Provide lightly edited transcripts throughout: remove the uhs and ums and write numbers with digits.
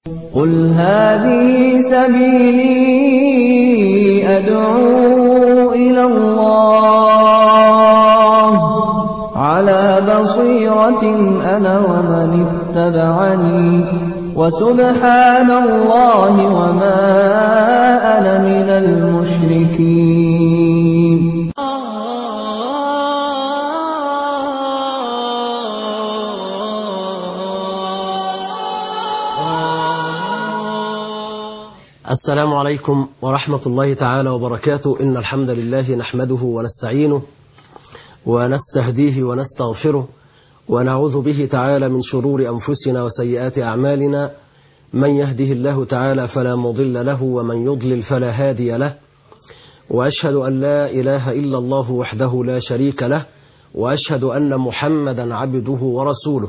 قل هذه سبيلي أدعو إلى الله على بصيرة أنا ومن اتبعني وسبحان الله وما أنا من المشركين. السلام عليكم ورحمة الله تعالى وبركاته. إن الحمد لله نحمده ونستعينه ونستهديه ونستغفره ونعوذ به تعالى من شرور أنفسنا وسيئات أعمالنا. من يهده الله تعالى فلا مضل له ومن يضلل فلا هادي له، وأشهد أن لا إله إلا الله وحده لا شريك له، وأشهد أن محمدا عبده ورسوله.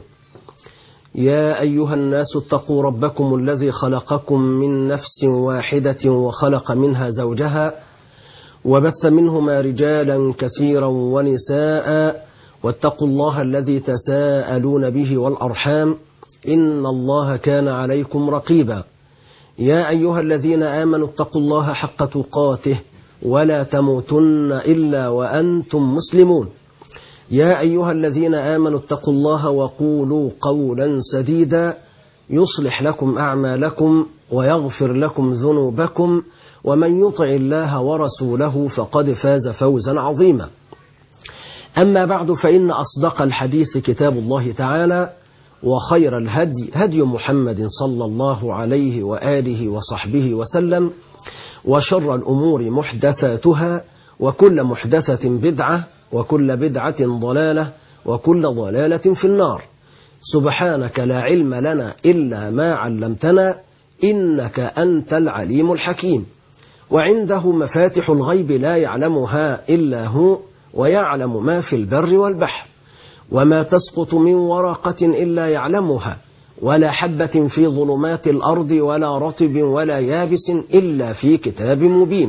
يا أيها الناس اتقوا ربكم الذي خلقكم من نفس واحدة وخلق منها زوجها وبث منهما رجالا كثيرا ونساء، واتقوا الله الذي تساءلون به والأرحام إن الله كان عليكم رقيبا. يا أيها الذين آمنوا اتقوا الله حق تقاته ولا تموتن إلا وأنتم مسلمون. يا أيها الذين آمنوا اتقوا الله وقولوا قولا سديدا يصلح لكم أعمالكم ويغفر لكم ذنوبكم، ومن يطع الله ورسوله فقد فاز فوزا عظيما. أما بعد، فإن أصدق الحديث كتاب الله تعالى، وخير الهدي هدي محمد صلى الله عليه وآله وصحبه وسلم، وشر الأمور محدثاتها، وكل محدثة بدعة، وكل بدعة ضلالة، وكل ضلالة في النار. سبحانك لا علم لنا إلا ما علمتنا إنك أنت العليم الحكيم. وعنده مفاتح الغيب لا يعلمها إلا هو، ويعلم ما في البر والبحر، وما تسقط من ورقة إلا يعلمها، ولا حبة في ظلمات الأرض ولا رطب ولا يابس إلا في كتاب مبين.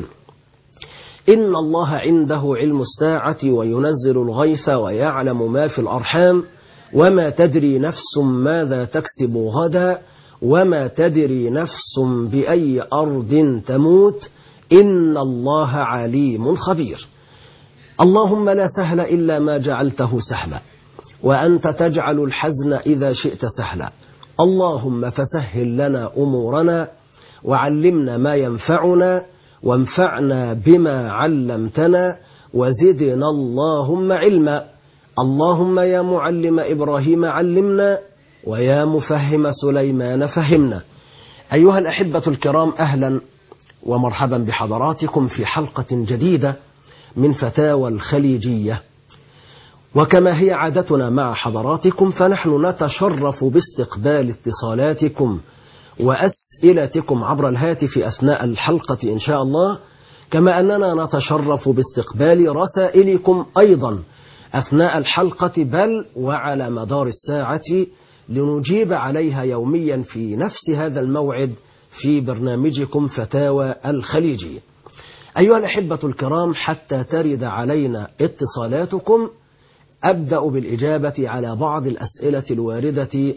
إن الله عنده علم الساعة وينزل الغيث ويعلم ما في الأرحام، وما تدري نفس ماذا تكسب غدا، وما تدري نفس بأي أرض تموت، إن الله عليم خبير. اللهم لا سهل إلا ما جعلته سهلا، وأنت تجعل الحزن إذا شئت سهلا. اللهم فسهل لنا أمورنا، وعلمنا ما ينفعنا، وانفعنا بما علمتنا، وزدنا اللهم علما. اللهم يا معلم إبراهيم علمنا، ويا مفهم سليمان فهمنا. أيها الأحبة الكرام، أهلا ومرحبا بحضراتكم في حلقة جديدة من فتاوى الخليجية. وكما هي عادتنا مع حضراتكم، فنحن نتشرف باستقبال اتصالاتكم وأسئلتكم عبر الهاتف أثناء الحلقة إن شاء الله، كما أننا نتشرف باستقبال رسائلكم أيضا أثناء الحلقة، بل وعلى مدار الساعة، لنجيب عليها يوميا في نفس هذا الموعد في برنامجكم فتاوى الخليجية. أيها الأحبة الكرام، حتى ترد علينا اتصالاتكم، أبدأ بالإجابة على بعض الأسئلة الواردة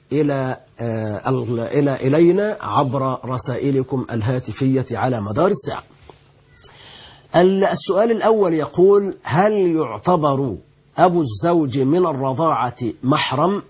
إلينا عبر رسائلكم الهاتفية على مدار الساعة. السؤال الأول يقول: هل يعتبر أبو الزوج من الرضاعة محرم؟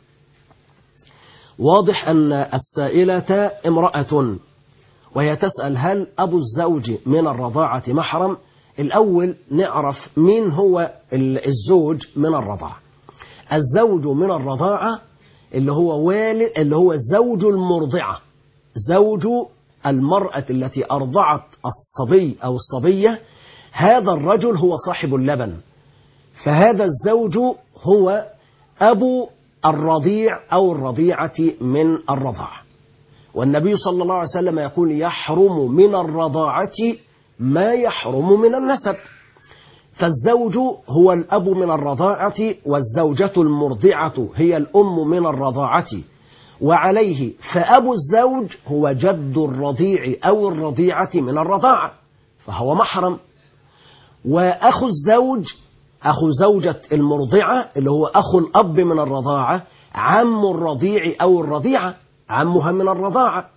واضح أن السائلة امرأة، وهي تسأل هل أبو الزوج من الرضاعة محرم. الأول نعرف مين هو الزوج من الرضاعة. الزوج من الرضاعة اللي هو الزوج المرضعة، زوج المرأة التي أرضعت الصبي أو الصبية. هذا الرجل هو صاحب اللبن، فهذا الزوج هو أبو الرضيع أو الرضيعة من الرضاعة. والنبي صلى الله عليه وسلم يقول: يحرم من الرضاعة ما يحرم من النسب. فالزوج هو الأب من الرضاعة، والزوجة المرضعة هي الأم من الرضاعة، وعليه فأبو الزوج هو جد الرضيع أو الرضيعة من الرضاعة، فهو محرم. وأخو الزوج، أخو زوجة المرضعة اللي هو أخو الأب من الرضاعة، عم الرضيع أو الرضيعة، عمها من الرضاعة.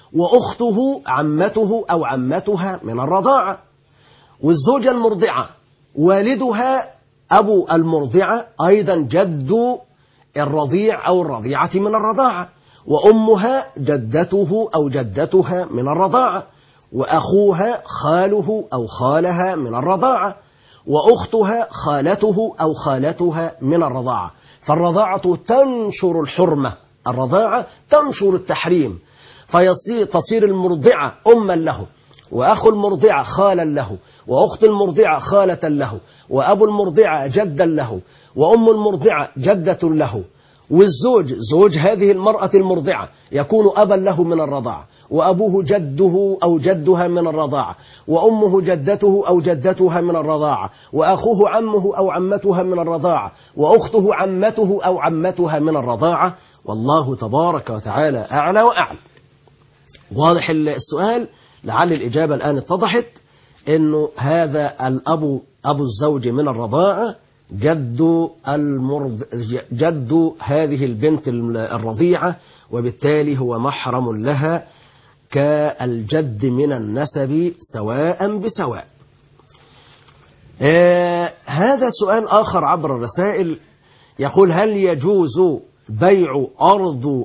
وأخته عمته أو عمتها من الرضاعة. والزوجة المرضعة والدها أبو المرضعة أيضا جد الرضيع أو الرضيعة من الرضاعة، وأمها جدته أو جدتها من الرضاعة، وأخوها خاله أو خالها من الرضاعة، وأختها خالته أو خالتها من الرضاعة. فالرضاعة تنشر الحرمة، الرضاعة تنشر التحريم، تصير المرضعة أما له، وأخو المرضعة خالا له، وأخت المرضعة خالة له، وأبو المرضعة جدا له، وأم المرضعة جدة له. والزوج زوج هذه المرأة المرضعة يكون أبا له من الرضاعة، وأبوه جده أو جدها من الرضاعة، وأمه جدته أو جدتها من الرضاعة، وأخوه عمه أو عمتها من الرضاعة، وأخته عمته أو عمتها من الرضاعة. والله تبارك وتعالى أعلى وأعلم. واضح السؤال؟ لعل الإجابة الآن اتضحت، إنه هذا الأب أبو الزوج من الرضاعة جد هذه البنت الرضيعة، وبالتالي هو محرم لها كالجد من النسب سواء بسواء. هذا سؤال آخر عبر الرسائل يقول: هل يجوز بيع أرض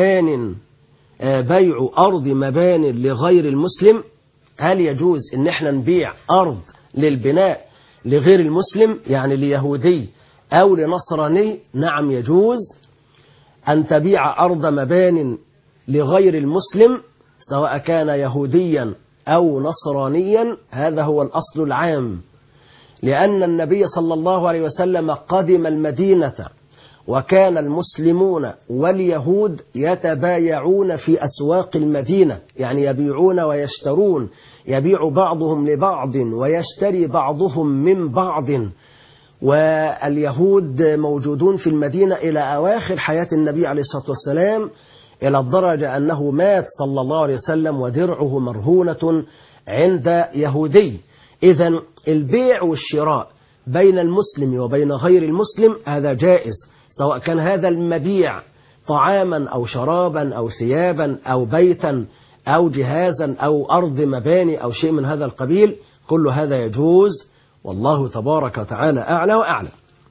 مبان لغير المسلم؟ هل يجوز إن احنا نبيع أرض للبناء لغير المسلم، يعني ليهودي أو لنصراني؟ نعم، يجوز أن تبيع أرض مبان لغير المسلم سواء كان يهوديا أو نصرانيا، هذا هو الأصل العام، لأن النبي صلى الله عليه وسلم قدم المدينة وكان المسلمون واليهود يتبايعون في أسواق المدينة، يعني يبيعون ويشترون، يبيع بعضهم لبعض ويشتري بعضهم من بعض. واليهود موجودون في المدينة إلى أواخر حياة النبي عليه الصلاة والسلام، إلى الدرجة أنه مات صلى الله عليه وسلم ودرعه مرهونة عند يهودي. إذن البيع والشراء بين المسلم وبين غير المسلم هذا جائز، سواء كان هذا المبيع طعاما أو شرابا أو ثيابا أو بيتا أو جهازا أو أرض مباني أو شيء من هذا القبيل، كل هذا يجوز، والله تبارك وتعالى أعلى وأعلم.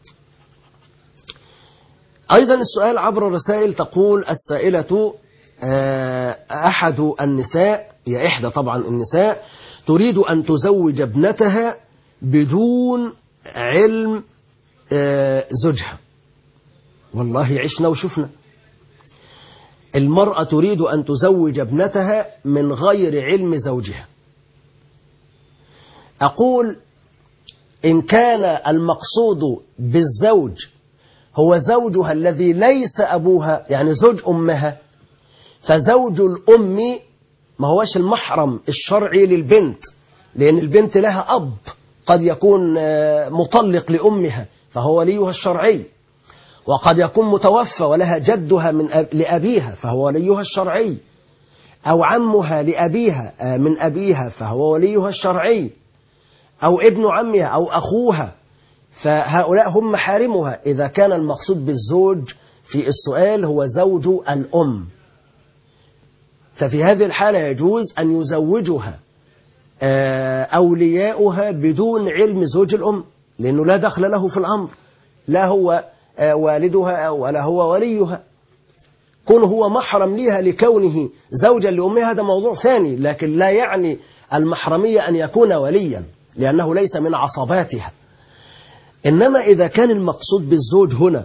أيضا السؤال عبر الرسائل، تقول السائلة: أحد النساء، هي إحدى طبعا النساء، تريد أن تزوج ابنتها بدون علم زوجها. والله عشنا وشفنا، المرأة تريد أن تزوج ابنتها من غير علم زوجها. أقول: إن كان المقصود بالزوج هو زوجها الذي ليس أبوها، يعني زوج أمها، فزوج الأم ما هوش المحرم الشرعي للبنت، لأن البنت لها أب قد يكون مطلق لأمها فهو وليها الشرعي، وقد يكون متوفى ولها جدها لأبيها فهو وليها الشرعي، أو عمها لأبيها من أبيها فهو وليها الشرعي، أو ابن عمها أو أخوها، فهؤلاء هم محارمها إذا كان المقصود بالزوج في السؤال هو زوج الأم. ففي هذه الحالة يجوز أن يزوجها أولياؤها بدون علم زوج الأم، لأنه لا دخل له في الأمر، لا هو والدها ولا هو وليها. كونه هو محرم لها لكونه زوجا لأمها هذا موضوع ثاني، لكن لا يعني المحرمية أن يكون وليا لأنه ليس من عصباتها. إنما إذا كان المقصود بالزوج هنا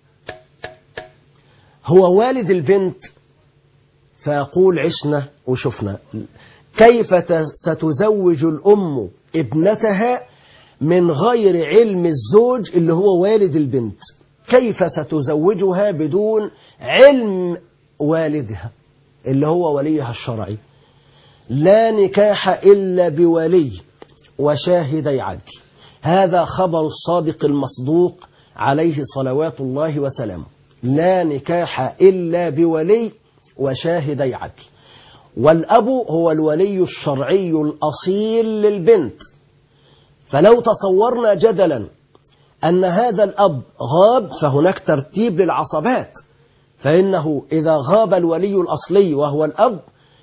هو والد البنت، فأقول عشنا وشفنا. كيف ستزوج الأم ابنتها من غير علم الزوج اللي هو والد البنت؟ كيف ستزوجها بدون علم والدها اللي هو وليها الشرعي؟ لا نكاح إلا بولي وشاهدي عدل، هذا خبر الصادق المصدوق عليه صلوات الله وسلامه. لا نكاح إلا بولي وشاهدي عدل، والأب هو الولي الشرعي الأصيل للبنت. فلو تصورنا جدلا أن هذا الأب غاب فهناك ترتيب للعصبات، فإنه إذا غاب الولي الأصلي وهو الأب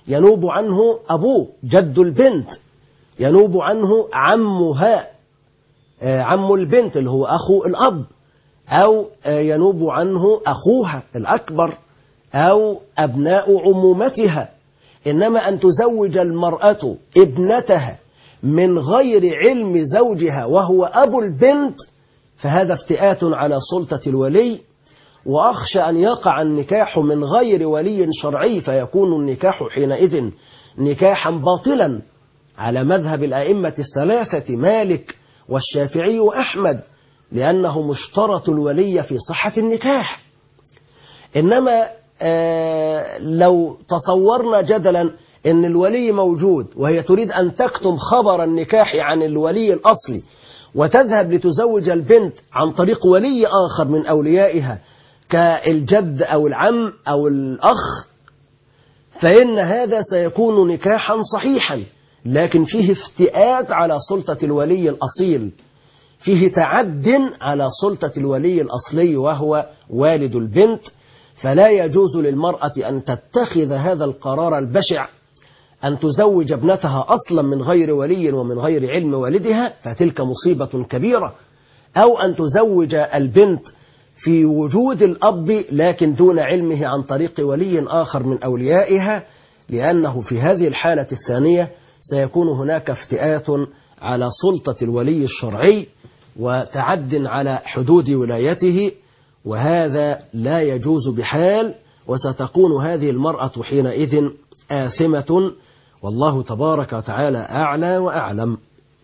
ينوب عنه أبوه جد البنت، ينوب عنه عمها عم البنت اللي هو أخو الأب، أو ينوب عنه أخوها الأكبر أو أبناء عمومتها. إنما أن تزوج المرأة ابنتها من غير علم زوجها وهو أبو البنت فهذا افتئات على سلطة الولي، وأخشى أن يقع النكاح من غير ولي شرعي فيكون النكاح حينئذ نكاحا باطلا على مذهب الأئمة الثلاثة مالك والشافعي وأحمد، لأنه مشترط الولي في صحة النكاح. إنما لو تصورنا جدلا أن الولي موجود وهي تريد أن تكتم خبر النكاح عن الولي الأصلي وتذهب لتزوج البنت عن طريق ولي آخر من أوليائها كالجد أو العم أو الأخ، فإن هذا سيكون نكاحا صحيحا، لكن فيه افتئات على سلطة الولي الأصيل، فيه تعد على سلطة الولي الأصلي وهو والد البنت. فلا يجوز للمرأة أن تتخذ هذا القرار البشع أن تزوج ابنتها أصلا من غير ولي ومن غير علم والدها، فتلك مصيبة كبيرة، أو أن تزوج البنت في وجود الأب لكن دون علمه عن طريق ولي آخر من أوليائها، لأنه في هذه الحالة الثانية سيكون هناك افتئات على سلطة الولي الشرعي وتعد على حدود ولايته، وهذا لا يجوز بحال، وستكون هذه المرأة حينئذ آثمة، والله تبارك وتعالى أعلى وأعلم.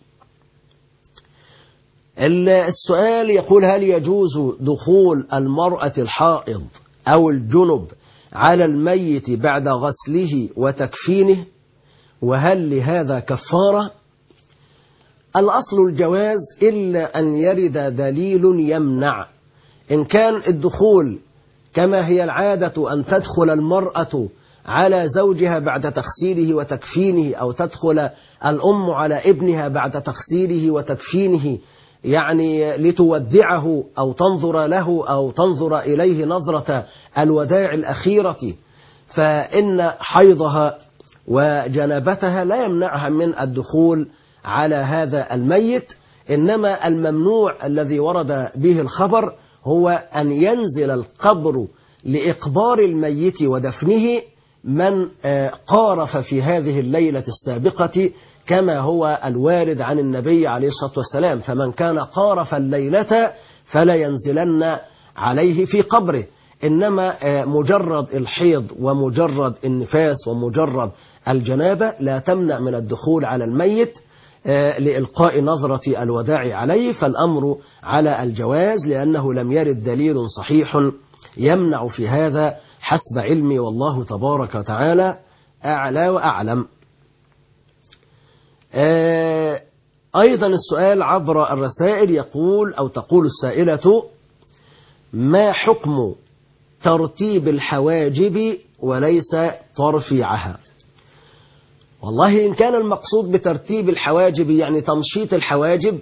السؤال يقول: هل يجوز دخول المرأة الحائض أو الجنب على الميت بعد غسله وتكفينه، وهل لهذا كفارة؟ الأصل الجواز إلا أن يرد دليل يمنع. إن كان الدخول كما هي العادة أن تدخل المرأة على زوجها بعد تغسيله وتكفينه، أو تدخل الأم على ابنها بعد تغسيله وتكفينه، يعني لتودعه أو تنظر له أو تنظر إليه نظرة الوداع الأخيرة، فإن حيضها وجنابتها لا يمنعها من الدخول على هذا الميت. إنما الممنوع الذي ورد به الخبر هو أن ينزل القبر لإقبار الميت ودفنه من قارف في هذه الليلة السابقة، كما هو الوارد عن النبي عليه الصلاة والسلام: فمن كان قارف الليلة فلا ينزلن عليه في قبره. إنما مجرد الحيض ومجرد النفاس ومجرد الجنابة لا تمنع من الدخول على الميت لإلقاء نظرة الوداع عليه، فالأمر على الجواز، لأنه لم يرد دليل صحيح يمنع في هذا حسب علمي، والله تبارك وتعالى أعلى وأعلم. أيضا السؤال عبر الرسائل يقول أو تقول السائلة: ما حكم ترتيب الحواجب وليس ترفيعها؟ والله إن كان المقصود بترتيب الحواجب يعني تمشيط الحواجب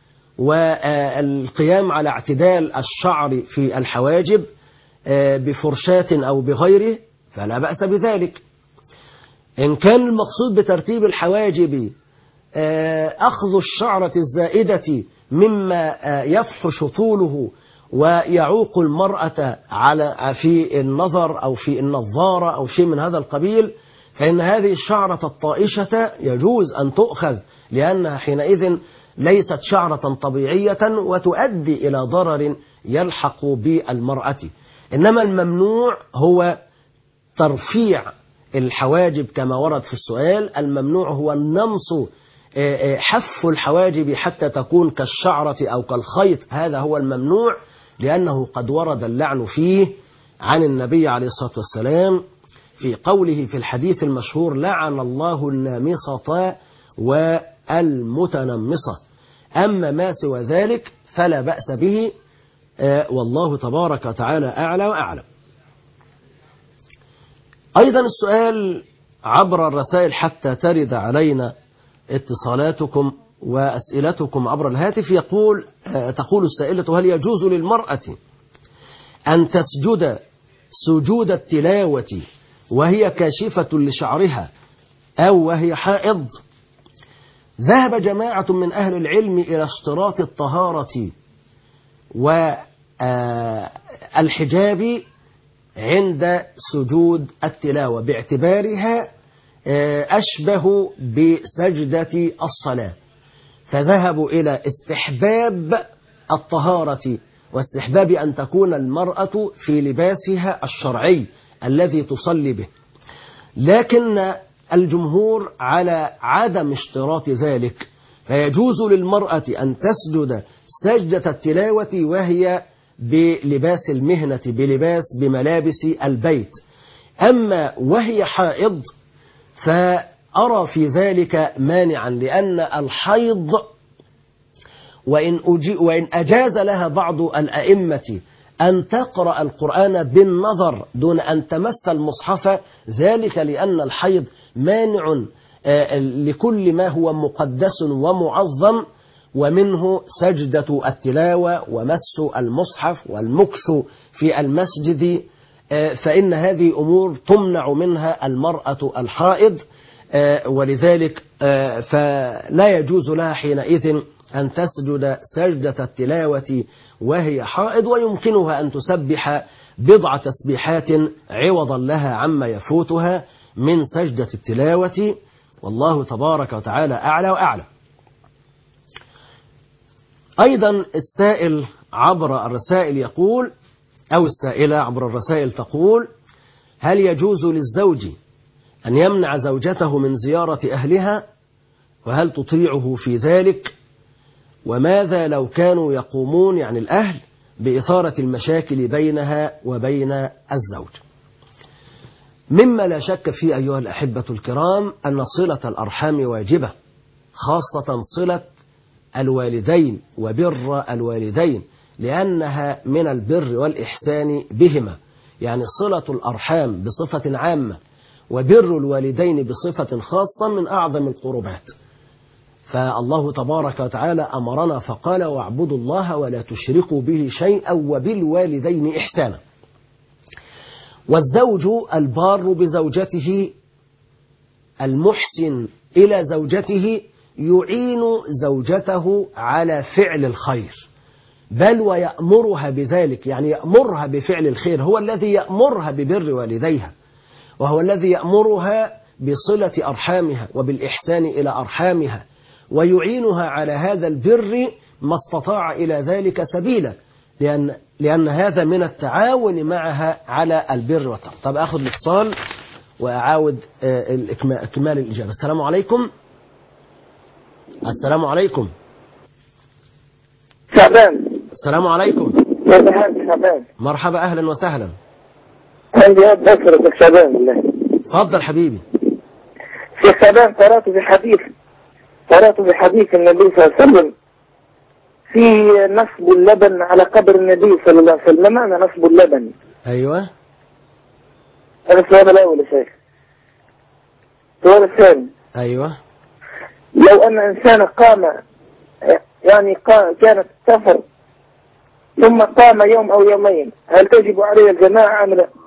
والقيام على اعتدال الشعر في الحواجب بفرشاة أو بغيره فلا بأس بذلك. إن كان المقصود بترتيب الحواجب أخذ الشعرة الزائدة مما يفحش طوله ويعوق المرأة في النظر أو في النظارة أو شيء من هذا القبيل، فإن هذه الشعرة الطائشة يجوز أن تؤخذ، لأنها حينئذ ليست شعرة طبيعية وتؤدي إلى ضرر يلحق بالمرأة. إنما الممنوع هو ترفيع الحواجب كما ورد في السؤال. الممنوع هو النمص، حف الحواجب حتى تكون كالشعرة أو كالخيط، هذا هو الممنوع، لأنه قد ورد اللعن فيه عن النبي عليه الصلاة والسلام في قوله في الحديث المشهور: لعن الله النامصة والمتنمصة. أما ما سوى ذلك فلا بأس به، والله تبارك وتعالى أعلى وأعلم. أيضا السؤال عبر الرسائل حتى ترد علينا اتصالاتكم وأسئلتكم عبر الهاتف تقول السائلة: هل يجوز للمرأة أن تسجد سجود التلاوة وهي كاشفة لشعرها أو وهي حائض، ذهب جماعة من أهل العلم إلى اشتراط الطهارة والحجاب عند سجود التلاوة باعتبارها أشبه بسجدة الصلاة، فذهبوا إلى استحباب الطهارة واستحباب أن تكون المرأة في لباسها الشرعي الذي تصلي به، لكن الجمهور على عدم اشتراط ذلك، فيجوز للمرأة أن تسجد سجدة التلاوة وهي بلباس المهنة بملابس البيت. أما وهي حائض فأرى في ذلك مانعا، لأن الحيض وإن أجاز لها بعض الأئمة أن تقرأ القرآن بالنظر دون أن تمس المصحف، ذلك لأن الحيض مانع لكل ما هو مقدس ومعظم، ومنه سجدة التلاوة ومس المصحف والمكث في المسجد، فإن هذه أمور تمنع منها المرأة الحائض، ولذلك فلا يجوز لها حينئذ أن تسجد سجدة التلاوة وهي حائض، ويمكنها أن تسبح بضع تسبيحات عوضا لها عما يفوتها من سجدة التلاوة، والله تبارك وتعالى أعلى وأعلى. أيضا السائل عبر الرسائل يقول، أو السائلة عبر الرسائل تقول: هل يجوز للزوج أن يمنع زوجته من زيارة أهلها؟ وهل تطيعه في ذلك؟ وماذا لو كانوا يقومون يعني الأهل بإثارة المشاكل بينها وبين الزوج؟ مما لا شك فيه أيها الأحبة الكرام أن صلة الأرحام واجبة، خاصة صلة الوالدين وبر الوالدين، لأنها من البر والإحسان بهما، يعني صلة الأرحام بصفة عامة وبر الوالدين بصفة خاصة من أعظم القربات. فالله تبارك وتعالى أمرنا فقال: واعبدوا الله ولا تشركوا به شيئا وبالوالدين إحسانا. والزوج البار بزوجته المحسن إلى زوجته يعين زوجته على فعل الخير، بل ويأمرها بذلك، يعني يأمرها بفعل الخير، هو الذي يأمرها ببر والديها، وهو الذي يأمرها بصلة أرحامها وبالإحسان إلى أرحامها، ويعينها على هذا البر ما استطاع إلى ذلك سبيلا، لأن هذا من التعاون معها على البر والتقوى. طب أخذ الاتصال وأعاود إكمال الإجابة. السلام عليكم. السلام عليكم. شعبان. السلام عليكم. شعبان. مرحبا، أهلا وسهلا. عندي هاد أسرة شعبان بالله. تفضل حبيبي. شيخ شعبان، قرأت بحديث النبي صلى الله عليه وسلم في نصب اللبن على قبر النبي صلى الله عليه وسلم. معنى نصب اللبن؟ أيوة. هذا السؤال الأول يا شيخ. السؤال الثاني: أيوة. لو أن إنسان قام كانت سفر ثم قام يوم أو يومين، هل تجب عليه الجماعة أم لا؟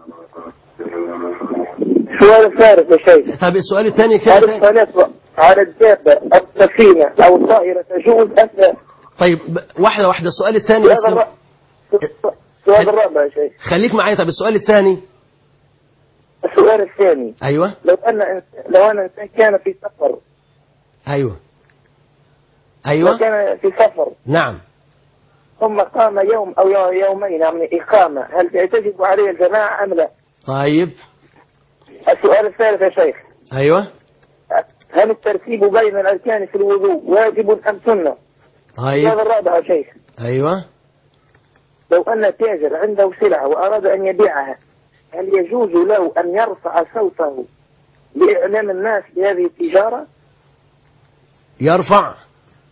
سؤال ثالث يا شيخ. طب السؤال الثاني هل الصلاة على الدابة أو السفينة أو الطائرة تجوز أم لا؟ طيب واحدة. السؤال الثاني بس. السؤال الرابع يا شيخ. خليك معايا. طب السؤال الثاني. السؤال الثاني: أيوة. لو أن إنسان كان في سفر. أيوة. لو كان في سفر. نعم. ثم قام يوم أو يومين يعني إقامة، هل تجب عليه الجماعة أم لا؟ طيب. السؤال الثالث يا شيخ. أيوة. هل الترتيب بين الأركان في الوضوء واجب أم سنة؟ طيب. السؤال الرابع يا شيخ. أيوة. لو أن تاجر عنده سلعة وأراد أن يبيعها، هل يجوز له أن يرفع صوته لإعلام الناس بهذه التجارة؟ يرفع.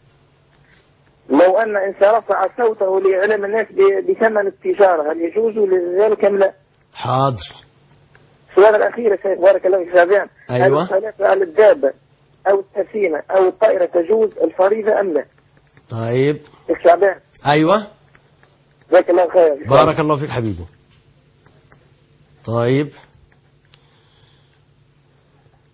لو أن إنسان رفع صوته لإعلام الناس بثمن التجارة، هل يجوز لذلك أم لا؟ حاضر. السؤال الأخير يا شيخ، بارك الله فيك شعبان. أيوة. هل الصلاة على الدابة أو السفينة أو الطائرة تجوز الفريضة أم لا؟ طيب. شعبان. أيوة. جزاك الله خير. بارك الله فيك حبيبي. طيب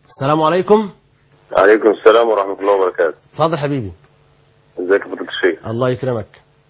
السلام عليكم. عليكم السلام ورحمة الله وبركاته. اتفضل حبيبي. ازيك يا فضيلة الشيخ؟ الله يكرمك.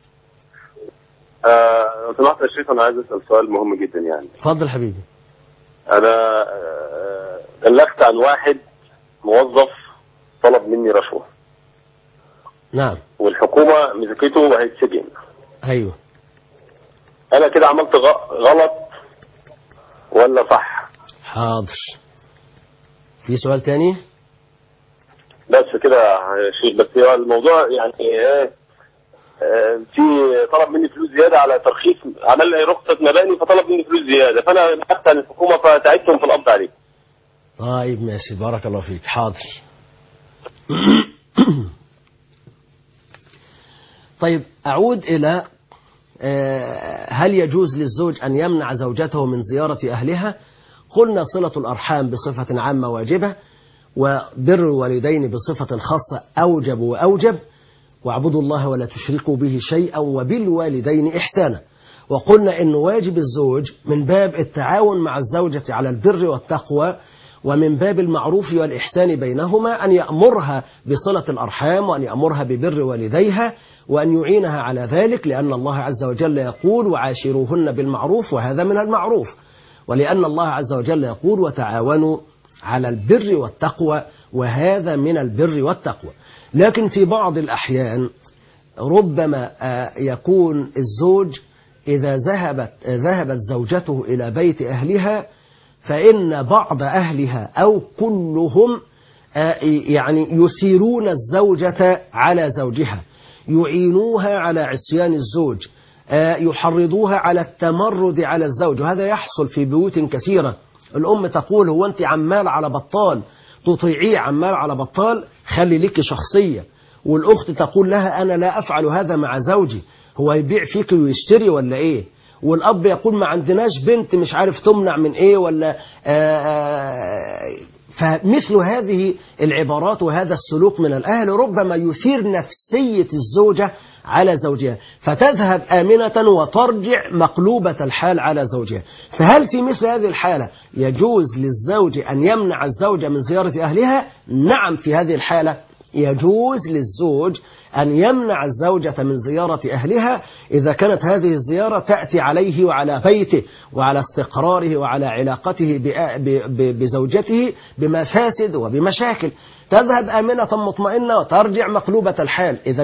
لو سمحت يا شيخ، أنا عايز أسأل سؤال مهم جدا يعني. اتفضل حبيبي. أنا بلغت عن واحد موظف طلب مني رشوة. نعم. والحكومة مسكته وهيتسجن. أيوه. أنا كده عملت غلط ولا صح؟ حاضر. في سؤال تاني؟ بس كده يا شيخ، بس هو الموضوع يعني ايه، في طلب مني فلوس زياده على ترخيص، عمل لي رخصه مباني فطلب مني فلوس زياده، فانا بحثت عن الحكومه فتعبتهم في القبض عليه. طيب ماشي، بارك الله فيك. حاضر. طيب أعود إلى هل يجوز للزوج أن يمنع زوجته من زيارة أهلها؟ قلنا صلة الأرحام بصفة عامة واجبة، وبر الوالدين بصفة خاصة أوجب وأوجب، واعبدوا الله ولا تشركوا به شيئا وبالوالدين إحسانا. وقلنا إن واجب الزوج من باب التعاون مع الزوجة على البر والتقوى، ومن باب المعروف والإحسان بينهما أن يأمرها بصلة الأرحام، وأن يأمرها ببر والديها، وأن يعينها على ذلك، لأن الله عز وجل يقول وعاشروهن بالمعروف، وهذا من المعروف، ولأن الله عز وجل يقول وتعاونوا على البر والتقوى، وهذا من البر والتقوى. لكن في بعض الأحيان ربما يكون الزوج إذا ذهبت زوجته إلى بيت أهلها، فإن بعض أهلها أو كلهم يعني يثيرون الزوجة على زوجها، يعينوها على عصيان الزوج، يحرضوها على التمرد على الزوج، وهذا يحصل في بيوت كثيرة. الأم تقول هو أنت عمال على بطال تطيعيه، عمال على بطال خلي لك شخصية. والأخت تقول لها أنا لا أفعل هذا مع زوجي، هو يبيع فيك ويشتري ولا إيه؟ والأب يقول ما عندناش بنت مش عارف تمنع من إيه ولا فمثل هذه العبارات وهذا السلوك من الأهل ربما يثير نفسية الزوجة على زوجها، فتذهب آمنة وترجع مقلوبة الحال على زوجها. فهل في مثل هذه الحالة يجوز للزوج أن يمنع الزوجة من زيارة أهلها؟ نعم، في هذه الحالة يجوز للزوج أن يمنع الزوجة من زيارة أهلها إذا كانت هذه الزيارة تأتي عليه وعلى بيته وعلى استقراره وعلى علاقته بزوجته بمفاسد وبمشاكل. تذهب آمنة مطمئنة وترجع مقلوبة الحال. إذا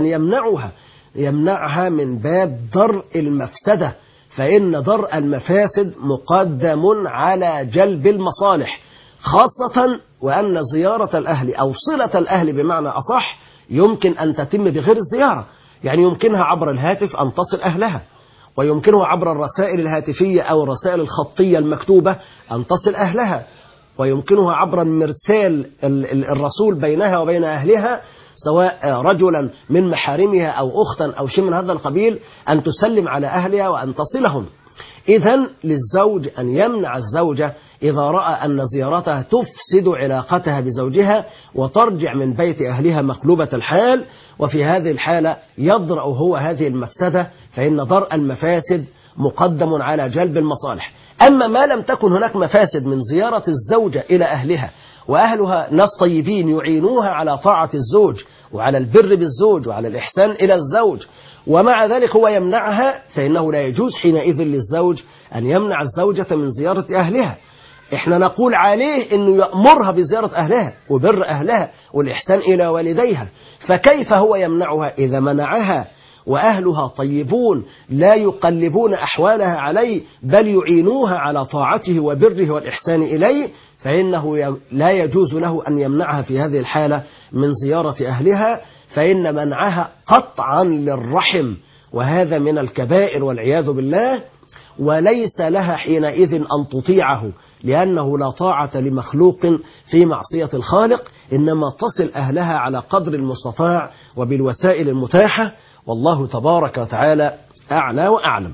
يمنعها من باب درء المفسدة، فإن درء المفاسد مقدم على جلب المصالح، خاصة وأن زيارة الأهل أو صلة الأهل بمعنى أصح يمكن أن تتم بغير الزيارة. يعني يمكنها عبر الهاتف أن تصل أهلها، ويمكنها عبر الرسائل الهاتفية أو الرسائل الخطية المكتوبة أن تصل أهلها، ويمكنها عبر المرسال الرسول بينها وبين أهلها، سواء رجلا من محارمها أو أختا أو شيء من هذا القبيل، أن تسلم على أهلها وأن تصلهم. إذن للزوج أن يمنع الزوجة إذا رأى أن زيارتها تفسد علاقتها بزوجها وترجع من بيت أهلها مقلوبة الحال، وفي هذه الحالة يضرأ هو هذه المفسدة، فإن درء المفاسد مقدم على جلب المصالح. أما ما لم تكن هناك مفاسد من زيارة الزوجة إلى أهلها، وأهلها ناس طيبين يعينوها على طاعة الزوج وعلى البر بالزوج وعلى الإحسان إلى الزوج، ومع ذلك هو يمنعها، فإنه لا يجوز حينئذ للزوج أن يمنع الزوجة من زيارة أهلها. إحنا نقول عليه أنه يأمرها بزيارة أهلها وبر أهلها والإحسان إلى والديها، فكيف هو يمنعها إذا منعها وأهلها طيبون لا يقلبون أحوالها عليه بل يعينوها على طاعته وبره والإحسان إليه؟ فإنه لا يجوز له أن يمنعها في هذه الحالة من زيارة أهلها، فإن منعها قطعا للرحم، وهذا من الكبائر والعياذ بالله، وليس لها حينئذ أن تطيعه، لأنه لا طاعة لمخلوق في معصية الخالق، إنما تصل أهلها على قدر المستطاع وبالوسائل المتاحة، والله تبارك وتعالى أعلى وأعلم.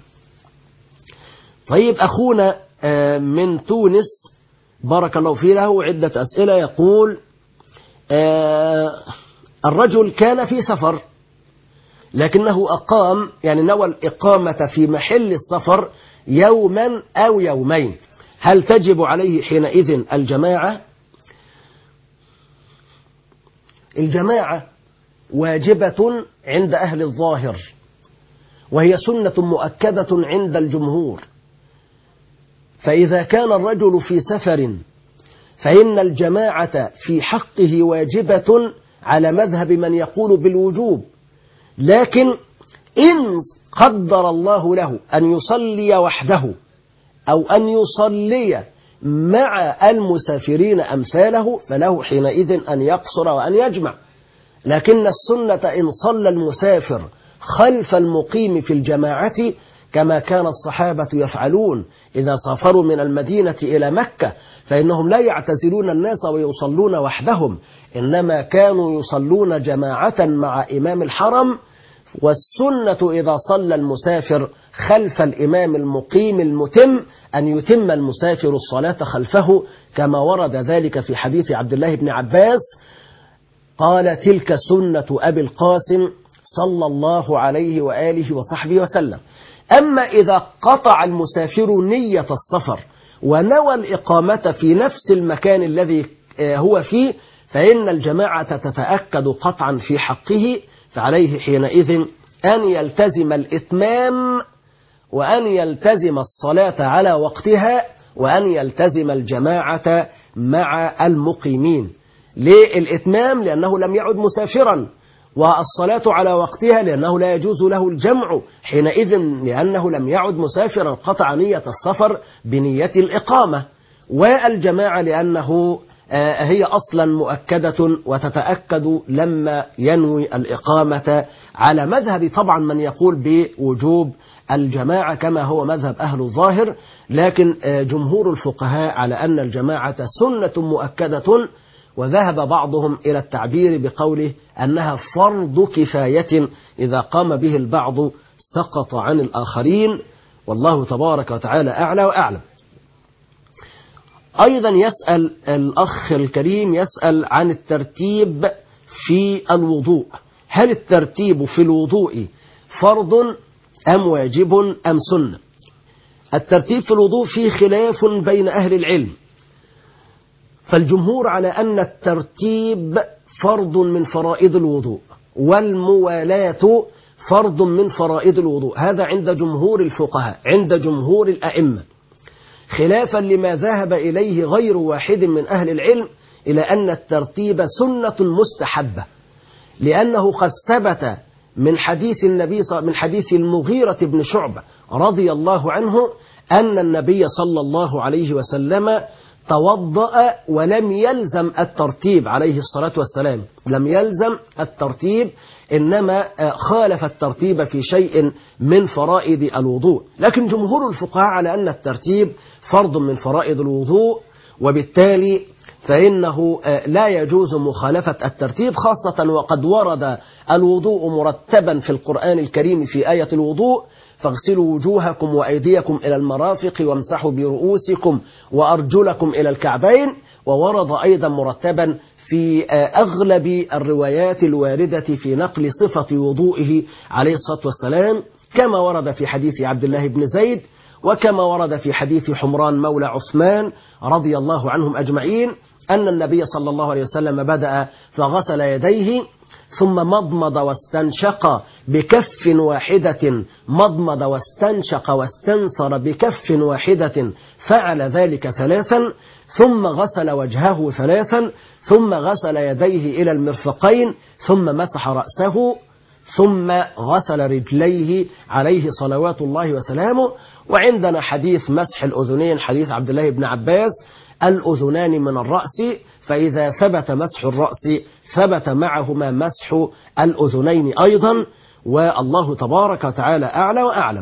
طيب، أخونا من تونس بارك الله فيه له عدة أسئلة. يقول الرجل كان في سفر لكنه أقام، يعني نوى الإقامة في محل السفر يوما أو يومين، هل تجب عليه حينئذ الجماعة؟ الجماعة واجبة عند أهل الظاهر، وهي سنة مؤكدة عند الجمهور. فإذا كان الرجل في سفر فإن الجماعة في حقه واجبة على مذهب من يقول بالوجوب، لكن إن قدر الله له أن يصلي وحده أو أن يصلي مع المسافرين أمثاله فله حينئذ أن يقصر وأن يجمع. لكن السنة إن صلى المسافر خلف المقيم في الجماعة كما كان الصحابة يفعلون إذا سافروا من المدينة إلى مكة، فإنهم لا يعتزلون الناس ويصلون وحدهم، إنما كانوا يصلون جماعة مع إمام الحرم. والسنة إذا صلى المسافر خلف الإمام المقيم المتم أن يتم المسافر الصلاة خلفه، كما ورد ذلك في حديث عبد الله بن عباس قال: تلك سنة أبي القاسم صلى الله عليه وآله وصحبه وسلم. أما إذا قطع المسافر نية السفر ونوى الإقامة في نفس المكان الذي هو فيه فإن الجماعة تتأكد قطعا في حقه، فعليه حينئذ أن يلتزم الإتمام وأن يلتزم الصلاة على وقتها وأن يلتزم الجماعة مع المقيمين. للإتمام لأنه لم يعد مسافرا، والصلاة على وقتها لأنه لا يجوز له الجمع حينئذ لأنه لم يعد مسافرا، قطع نية السفر بنية الإقامة. والجماعة لأنه هي أصلا مؤكدة وتتأكد لما ينوي الإقامة، على مذهب طبعا من يقول بوجوب الجماعة كما هو مذهب أهل الظاهر. لكن جمهور الفقهاء على أن الجماعة سنة مؤكدة، وذهب بعضهم إلى التعبير بقوله أنها فرض كفاية إذا قام به البعض سقط عن الآخرين، والله تبارك وتعالى أعلى وأعلم. أيضا يسأل الأخ الكريم يسأل عن الترتيب في الوضوء، هل الترتيب في الوضوء فرض أم واجب أم سنة؟ الترتيب في الوضوء فيه خلاف بين أهل العلم، فالجمهور على أن الترتيب فرض من فرائض الوضوء، والموالاة فرض من فرائض الوضوء، هذا عند جمهور الفقهاء عند جمهور الأئمة، خلافا لما ذهب إليه غير واحد من أهل العلم إلى أن الترتيب سنة مستحبة، لأنه قد ثبت من حديث النبي من حديث المغيرة بن شعبة رضي الله عنه أن النبي صلى الله عليه وسلم توضأ ولم يلزم الترتيب عليه الصلاة والسلام، لم يلزم الترتيب، إنما خالف الترتيب في شيء من فرائض الوضوء. لكن جمهور الفقهاء على أن الترتيب فرض من فرائض الوضوء، وبالتالي فإنه لا يجوز مخالفة الترتيب، خاصة وقد ورد الوضوء مرتبا في القرآن الكريم في آية الوضوء: فاغسلوا وجوهكم وأيديكم إلى المرافق وامسحوا برؤوسكم وأرجلكم إلى الكعبين. وورد أيضا مرتبا في أغلب الروايات الواردة في نقل صفة وضوئه عليه الصلاة والسلام، كما ورد في حديث عبد الله بن زيد، وكما ورد في حديث حمران مولى عثمان رضي الله عنهم أجمعين أن النبي صلى الله عليه وسلم بدأ فغسل يديه ثم مضمض واستنشق بكف واحدة، مضمض واستنشق واستنثر بكف واحدة، فعل ذلك ثلاثا، ثم غسل وجهه ثلاثا، ثم غسل يديه إلى المرفقين، ثم مسح رأسه، ثم غسل رجليه عليه صلوات الله وسلامه. وعندنا حديث مسح الأذنين، حديث عبد الله بن عباس: الأذنان من الرأس، فإذا ثبت مسح الرأس ثبت معهما مسح الأذنين أيضا، والله تبارك وتعالى أعلى وأعلم.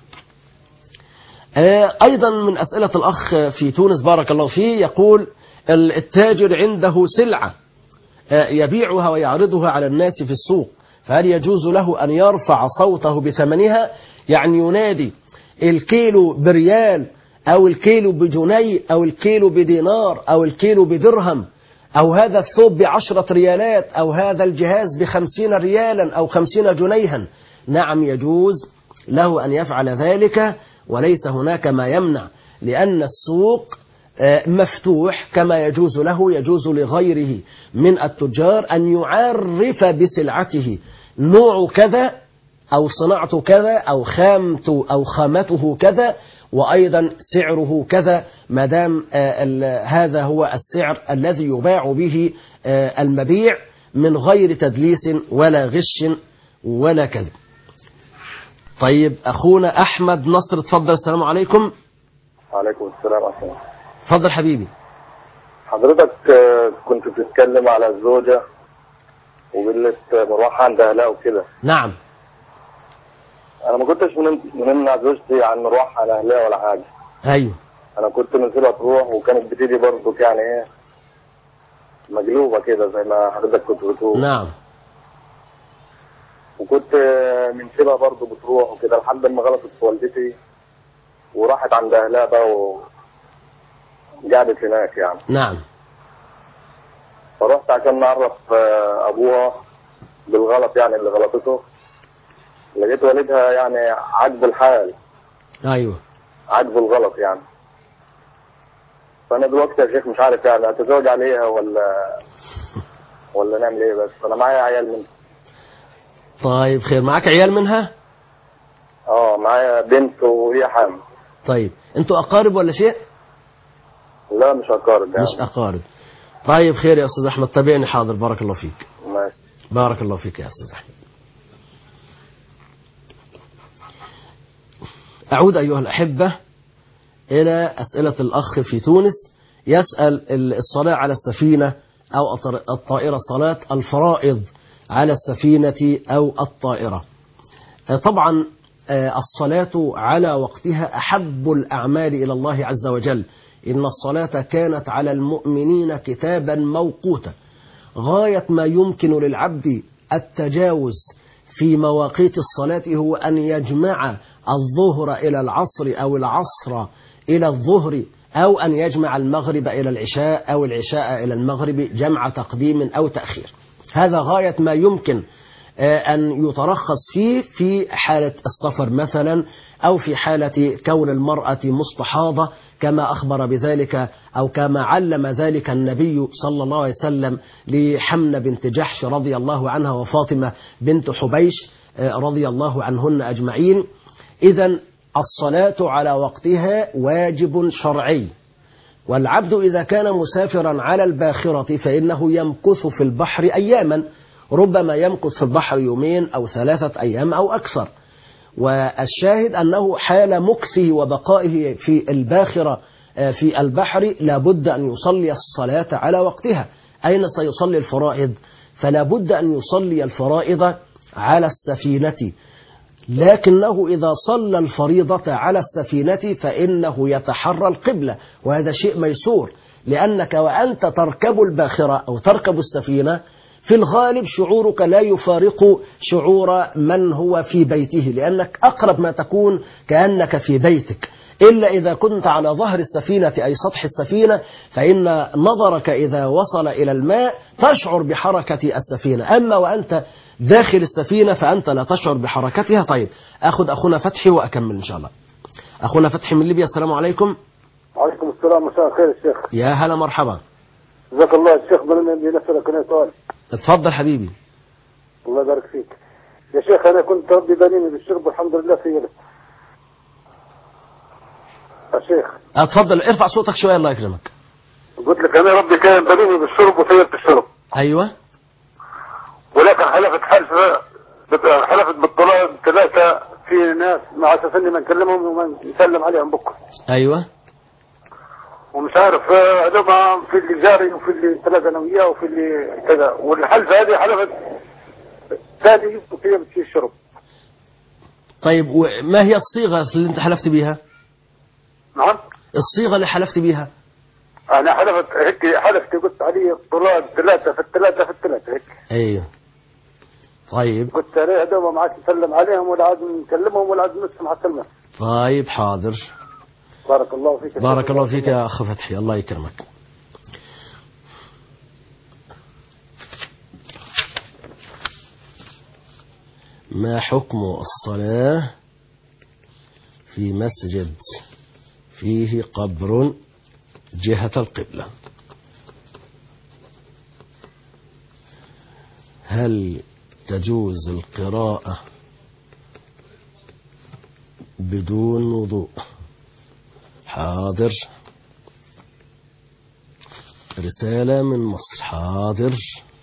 أيضا من أسئلة الأخ في تونس بارك الله فيه، يقول: التاجر عنده سلعة يبيعها ويعرضها على الناس في السوق، فهل يجوز له أن يرفع صوته بثمنها؟ يعني ينادي الكيلو بريال أو الكيلو بجنيه أو الكيلو بدينار أو الكيلو بدرهم، أو هذا الثوب ب10 ريالات أو هذا الجهاز ب50 ريالا أو 50 جنيها. نعم يجوز له أن يفعل ذلك، وليس هناك ما يمنع، لأن السوق مفتوح كما يجوز له يجوز لغيره من التجار أن يعرف بسلعته نوع كذا أو صناعته كذا أو خامته كذا وأيضا سعره كذا ما دام هذا هو السعر الذي يباع به المبيع من غير تدليس ولا غش ولا كذب. طيب أخونا أحمد نصر اتفضل. السلام عليكم. وعليكم السلام ورحمة الله. اتفضل حبيبي. حضرتك كنت بتتكلم على الزوجة وقلت مروحة عند أهلها وكده. نعم. أنا ما كنتش منمنع زوجتي عن مروحة على أهلها ولا حاجة. أيوه. أنا كنت منزلها تروح وكانت بتيجي برضه يعني إيه مقلوبة كده زي ما حضرتك كنت بتقول. نعم. وكنت منسيبها برضه بتروح وكده لحد ما غلطت في والدتي وراحت عند أهلها بقى وقعدت هناك يعني. نعم. فرحت عشان نعرف أبوها بالغلط يعني اللي غلطته. لقيت والدها يعني عاجبه الحال. أيوه. عاجبه الغلط يعني. فأنا دلوقتي يا شيخ مش عارف يعني أتزوج عليها ولا نعمل إيه. بس أنا معايا عيال منها. طيب خير. معاك عيال منها؟ معايا بنت وهي حامل. طيب انتوا أقارب ولا شيء؟ لا مش أقارب يعني. مش أقارب. طيب خير يا أستاذ أحمد. تابعني حاضر. بارك الله فيك. ماشي. بارك الله فيك يا أستاذ أحمد. أعود أيها الأحبة إلى أسئلة الأخ في تونس يسأل الصلاة على السفينة أو الطائرة، صلاة الفرائض على السفينة أو الطائرة. طبعا الصلاة على وقتها أحب الأعمال إلى الله عز وجل. إن الصلاة كانت على المؤمنين كتابا موقوتا. غاية ما يمكن للعبد التجاوز في مواقيت الصلاة هو أن يجمع الظهر إلى العصر أو العصر إلى الظهر أو أن يجمع المغرب إلى العشاء أو العشاء إلى المغرب جمع تقديم أو تأخير. هذا غاية ما يمكن أن يترخص فيه في حالة السفر مثلا أو في حالة كون المرأة مستحاضة كما أخبر بذلك أو كما علم ذلك النبي صلى الله عليه وسلم لحمنة بنت جحش رضي الله عنها وفاطمة بنت حبيش رضي الله عنهن أجمعين. إذن الصلاة على وقتها واجب شرعي. والعبد إذا كان مسافرا على الباخرة فإنه يمكث في البحر أياما، ربما يمكث في البحر يومين أو 3 أيام أو أكثر. والشاهد أنه حال مكثه وبقائه في الباخرة في البحر لابد أن يصلي الصلاة على وقتها. أين سيصلي الفرائض؟ فلا بد أن يصلي الفرائض على السفينة، لكنه إذا صلى الفريضة على السفينة فإنه يتحرى القبلة، وهذا شيء ميسور، لأنك وأنت تركب الباخرة أو تركب السفينة في الغالب شعورك لا يفارق شعور من هو في بيته، لأنك أقرب ما تكون كأنك في بيتك، إلا إذا كنت على ظهر السفينة أي سطح السفينة، فإن نظرك إذا وصل إلى الماء تشعر بحركة السفينة، أما وأنت داخل السفينة فأنت لا تشعر بحركتها. طيب أخذ أخونا فتحي وأكمل إن شاء الله. أخونا فتحي من ليبيا. السلام عليكم. وعليكم السلام. مساء الخير يا شيخ. يا هلا مرحبا. جزاك الله الشيخ. بنسألك أنا سؤال. اتفضل حبيبي. الله يبارك فيك يا شيخ. أنا كنت ربي بنيني بالشرب والحمد لله في ولد يا شيخ. اتفضل ارفع صوتك شوية الله يكرمك. قلت لك أنا ربي كان بنيني بالشرب وسيرت الشرب. أيوة. ولكن حلفت بالطلاق 3 في ناس مع أساس إني ما نكلمهم وما نسلم عليهم بكرة. أيوة. ومش عارف هذول في اللي جاري وفي اللي 3 أنا وياه وفي اللي كذا، والحلفة هذه حلفت ثاني وفيها بتشي الشرب. طيب وما هي الصيغة اللي أنت حلفت بيها؟ نعم. الصيغة اللي حلفت بيها. أنا حلفت هيك، حلفت قلت عليه الطلاق 3 في الثلاثة هيك. أيوه. طيب. قلت عليه هذول ما عاد نسلم عليهم ولا عاد نكلمهم ولا عاد نسمع كلمة. طيب حاضر. بارك الله فيك. بارك الله فيك يا أخ فتحي الله يكرمك. ما حكم الصلاة في مسجد فيه قبر جهة القبلة. هل تجوز القراءة بدون وضوء؟ حاضر. رسالة من مصر. حاضر.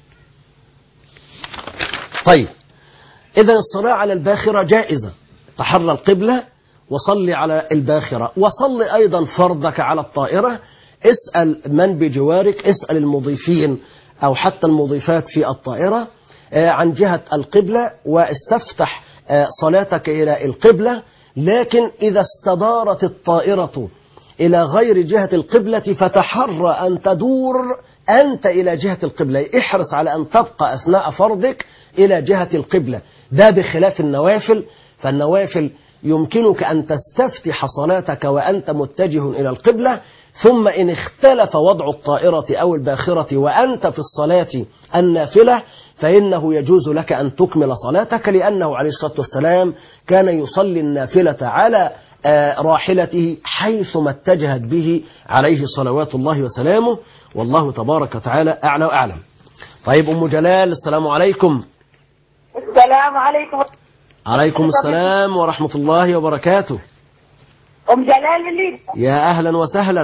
طيب، إذن الصلاة على الباخرة جائزة. تحرى القبلة وصلي على الباخرة، وصلي أيضا فرضك على الطائرة. اسأل من بجوارك، اسأل المضيفين أو حتى المضيفات في الطائرة عن جهة القبلة، واستفتح صلاتك إلى القبلة. لكن إذا استدارت الطائرة إلى غير جهة القبلة فتحرى أن تدور أنت إلى جهة القبلة. احرص على أن تبقى أثناء فرضك إلى جهة القبلة، ده بخلاف النوافل. فالنوافل يمكنك أن تستفتح صلاتك وأنت متجه إلى القبلة، ثم إن اختلف وضع الطائرة أو الباخرة وأنت في الصلاة النافلة فإنه يجوز لك أن تكمل صلاتك، لأنه عليه الصلاة والسلام كان يصلي النافلة على راحلته حيثما اتجهت به عليه صلوات الله وسلامه، والله تبارك وتعالى أعلى وأعلم. طيب، أم جلال، السلام عليكم. السلام عليكم. عليكم السلام ورحمة الله وبركاته. أم جلال اللي يا أهلا وسهلا.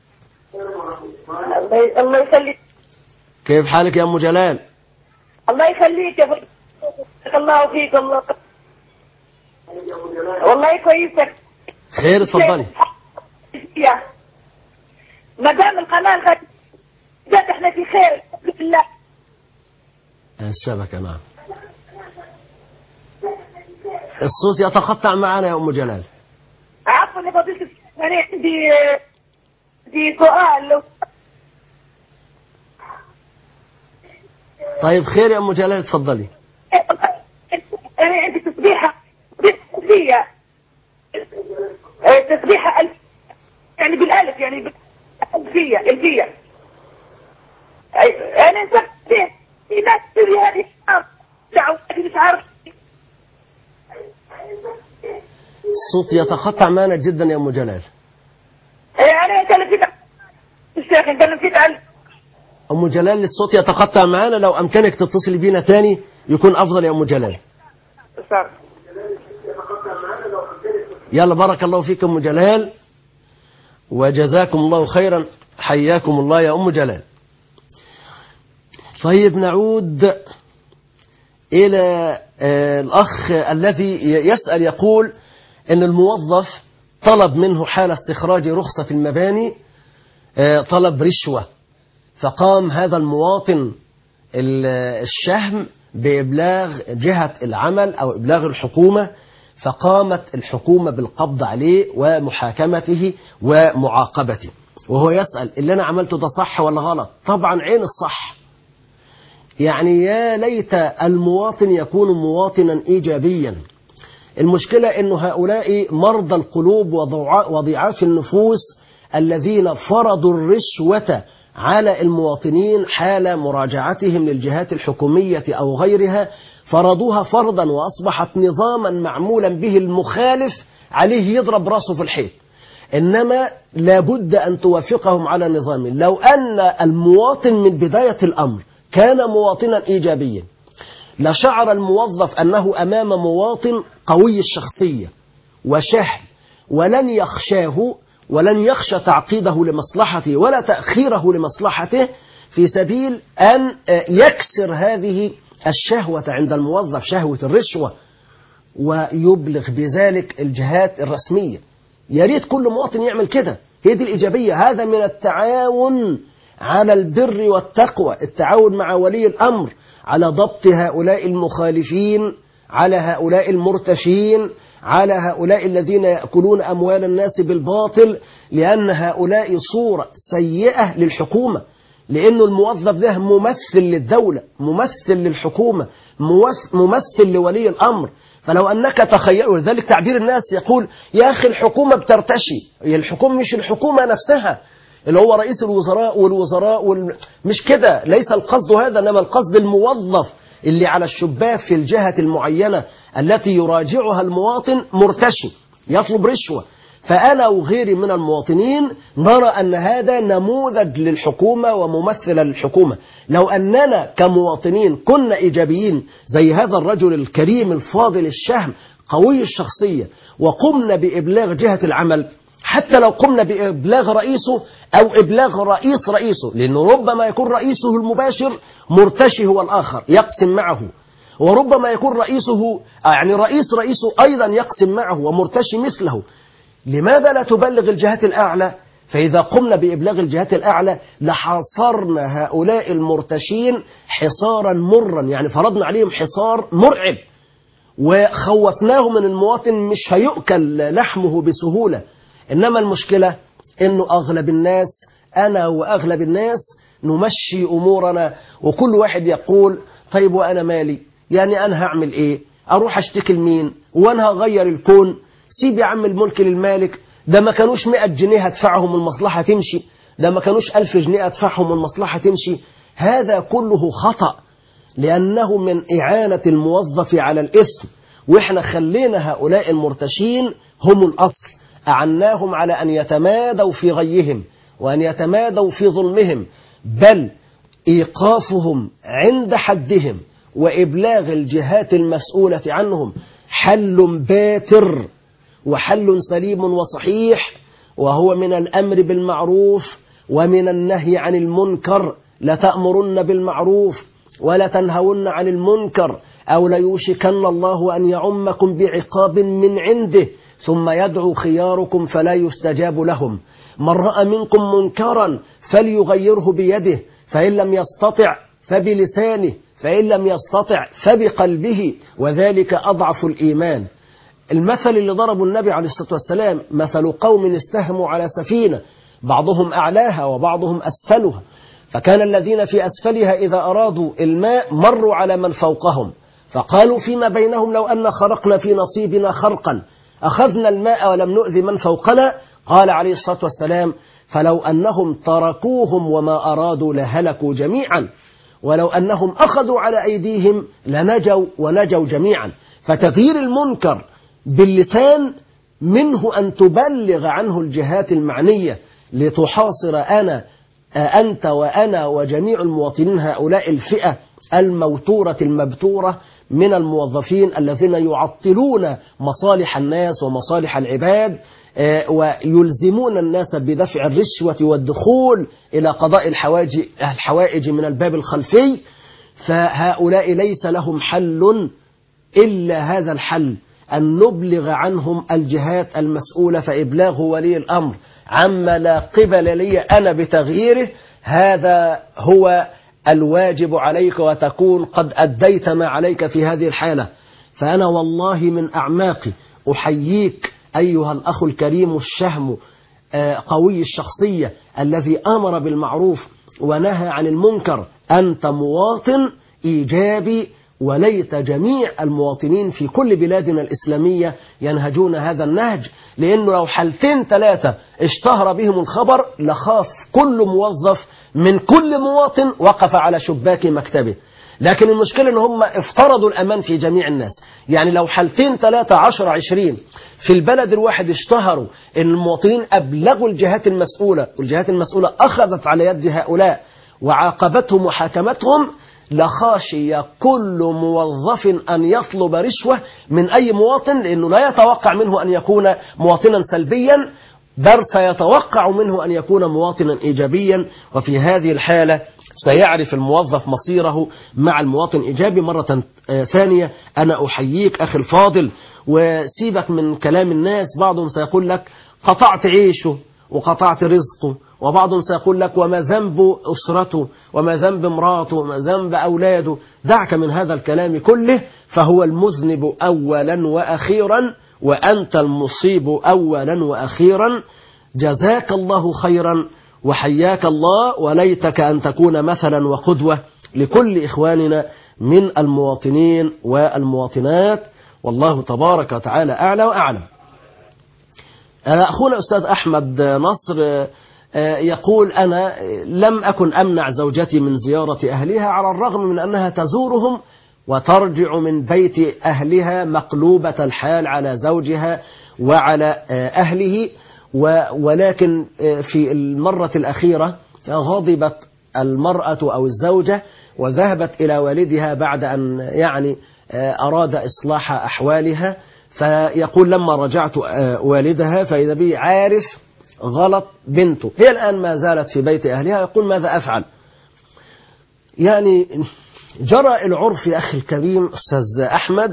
الله يخليك. كيف حالك يا أم جلال؟ الله يخليك يا الله فيك. الله والله كويسك. خير، اتفضلي. ما دام القناة جد احنا في خير بسم الله. الشبكة نعم. الصوت يتقطع معنا يا أم جلال. عفوا يا فضيلة الشيخ، أنا عندي سؤال. طيب خير يا أم جلال، اتفضلي. أنا عندي تسبيحة تسبيحة يعني بالألف، يعني الفية. أنا نسبت في ناس تري هذه دعوة مش عارف. الصوت يتقطع معنا جدا يا أم جلال. أنا كلمت الشيخ، كلمت عن أم جلال، الصوت يتقطع معنا، لو أمكنك تتصلي بينا تاني يكون أفضل يا أم جلال. يلا، بارك الله فيك أم جلال وجزاكم الله خيرا، حياكم الله يا أم جلال. طيب، نعود إلى الأخ الذي يسأل، يقول إن الموظف طلب منه حال استخراج رخصة المباني طلب رشوة، فقام هذا المواطن الشهم بإبلاغ جهة العمل أو إبلاغ الحكومة، فقامت الحكومة بالقبض عليه ومحاكمته ومعاقبته، وهو يسأل اللي أنا عملته ده صح ولا غلط؟ طبعا عين الصح. يعني يا ليت المواطن يكون مواطنا إيجابيا. المشكلة أن هؤلاء مرضى القلوب وضعاف النفوس الذين فرضوا الرشوة على المواطنين حال مراجعتهم للجهات الحكومية أو غيرها، فرضوها فرضا وأصبحت نظاما معمولا به المخالف عليه يضرب راسه في الحيط. إنما لابد أن توافقهم على نظام. لو أن المواطن من بداية الأمر كان مواطنا إيجابيا لشعر الموظف أنه أمام مواطن قوي الشخصية وشهم، ولن يخشاه ولن يخشى تعقيده لمصلحته ولا تأخيره لمصلحته في سبيل أن يكسر هذه الشهوة عند الموظف، شهوة الرشوة، ويبلغ بذلك الجهات الرسمية. يريد كل مواطن يعمل كده، هي دي الإيجابية. هذا من التعاون على البر والتقوى، التعاون مع ولي الأمر على ضبط هؤلاء المخالفين، على هؤلاء المرتشين، على هؤلاء الذين يأكلون أموال الناس بالباطل، لأن هؤلاء صورة سيئة للحكومة، لأنه الموظف ده ممثل للدولة، ممثل للحكومة، ممثل لولي الأمر. فلو أنك تخيل، ولذلك تعبير الناس يقول يا أخي الحكومة بترتشي. هي الحكومة مش الحكومة نفسها اللي هو رئيس الوزراء مش كده، ليس القصد هذا، إنما القصد الموظف اللي على الشباك في الجهة المعينة التي يراجعها المواطن مرتشي يطلب رشوة، فأنا وغيري من المواطنين نرى أن هذا نموذج للحكومة وممثل للحكومة. لو أننا كمواطنين كنا إيجابيين زي هذا الرجل الكريم الفاضل الشهم قوي الشخصية وقمنا بإبلاغ جهة العمل، حتى لو قمنا بإبلاغ رئيسه أو إبلاغ رئيسه، لأنه ربما يكون رئيسه المباشر مرتشي هو الآخر يقسم معه، وربما يكون رئيسه يعني رئيسه أيضا يقسم معه ومرتشي مثله. لماذا لا تبلغ الجهات الأعلى؟ فإذا قمنا بإبلاغ الجهات الأعلى لحاصرنا هؤلاء المرتشين حصارا مرا، يعني فرضنا عليهم حصار مرعب وخوفناه من المواطن، مش هيؤكل لحمه بسهولة. إنما المشكلة إنه أغلب الناس، أنا وأغلب الناس نمشي أمورنا، وكل واحد يقول طيب وأنا مالي، يعني أنا هعمل إيه؟ أروح أشتكي لمين؟ وأنا هغير الكون؟ سيب يا عم الملك للمالك، ده ما كانوش 100 جنيه هدفعهم المصلحة تمشي، ده ما كانوش 1000 جنيه هدفعهم المصلحة تمشي. هذا كله خطأ، لأنه من إعانة الموظف على الإثم، وإحنا خلينا هؤلاء المرتشين هم الأصل، أعناهم على أن يتمادوا في غيهم وأن يتمادوا في ظلمهم، بل إيقافهم عند حدهم وإبلاغ الجهات المسؤولة عنهم حل باتر وحل سليم وصحيح، وهو من الأمر بالمعروف ومن النهي عن المنكر. لتأمرن بالمعروف ولا تنهون عن المنكر، أو ليوشكن الله أن يعمكم بعقاب من عنده ثم يدعو خياركم فلا يستجاب لهم. من رأى منكم منكرا فليغيره بيده، فإن لم يستطع فبلسانه، فإن لم يستطع فبقلبه، وذلك أضعف الإيمان. المثل اللي ضربه النبي عليه الصلاة والسلام مثل قوم استهموا على سفينة بعضهم أعلاها وبعضهم أسفلها، فكان الذين في أسفلها إذا أرادوا الماء مروا على من فوقهم فقالوا فيما بينهم لو أن خرقنا في نصيبنا خرقا أخذنا الماء ولم نؤذي من فوقنا. قال عليه الصلاة والسلام فلو أنهم تركوهم وما أرادوا لهلكوا جميعا، ولو أنهم أخذوا على أيديهم لنجوا ونجوا جميعا. فتغيير المنكر باللسان منه أن تبلغ عنه الجهات المعنية لتحاصر أنت وأنا وجميع المواطنين هؤلاء الفئة الموتورة المبتورة من الموظفين الذين يعطلون مصالح الناس ومصالح العباد، ويلزمون الناس بدفع الرشوة والدخول إلى قضاء الحوائج من الباب الخلفي. فهؤلاء ليس لهم حل إلا هذا الحل، أن نبلغ عنهم الجهات المسؤولة، فإبلاغ ولي الأمر عما لا قبل لي أنا بتغييره هذا هو الواجب عليك، وتكون قد أديت ما عليك في هذه الحالة. فأنا والله من أعماقي أحييك أيها الأخ الكريم الشهم قوي الشخصية الذي أمر بالمعروف ونهى عن المنكر. أنت مواطن إيجابي، وليت جميع المواطنين في كل بلادنا الإسلامية ينهجون هذا النهج، لأنه لو حالتين ثلاثة اشتهر بهم الخبر لخاف كل موظف من كل مواطن وقف على شباك مكتبه. لكن المشكلة ان هم افترضوا الأمان في جميع الناس. يعني لو حالتين 3 10 20 في البلد الواحد اشتهروا ان المواطنين أبلغوا الجهات المسؤولة، والجهات المسؤولة أخذت على يد هؤلاء وعاقبتهم وحاكمتهم، لخاشي كل موظف أن يطلب رشوة من أي مواطن، لأنه لا يتوقع منه أن يكون مواطنا سلبيا، بل سيتوقع منه أن يكون مواطنا إيجابيا. وفي هذه الحالة سيعرف الموظف مصيره مع المواطن إيجابي. مرة ثانية أنا أحييك أخي الفاضل، وسيبك من كلام الناس. بعضهم سيقول لك قطعت عيشه وقطعت رزقه، وبعضهم سيقول لك وما ذنب أسرته وما ذنب امراته وما ذنب أولاده. دعك من هذا الكلام كله، فهو المذنب أولا وأخيرا، وأنت المصيب أولا وأخيرا. جزاك الله خيرا وحياك الله، وليتك أن تكون مثلا وقدوة لكل إخواننا من المواطنين والمواطنات، والله تبارك وتعالى أعلى وأعلم. أخونا أستاذ أحمد نصر يقول أنا لم أكن أمنع زوجتي من زيارة أهلها على الرغم من أنها تزورهم وترجع من بيت أهلها مقلوبة الحال على زوجها وعلى أهله، ولكن في المرة الأخيرة غضبت المرأة أو الزوجة وذهبت إلى والدها بعد أن يعني أراد إصلاح أحوالها، فيقول لما رجعت والدها فإذا به عارف غلط بنته، هي الآن ما زالت في بيت أهلها، يقول ماذا أفعل؟ يعني جرى العرف يا أخي الكريم أستاذ أحمد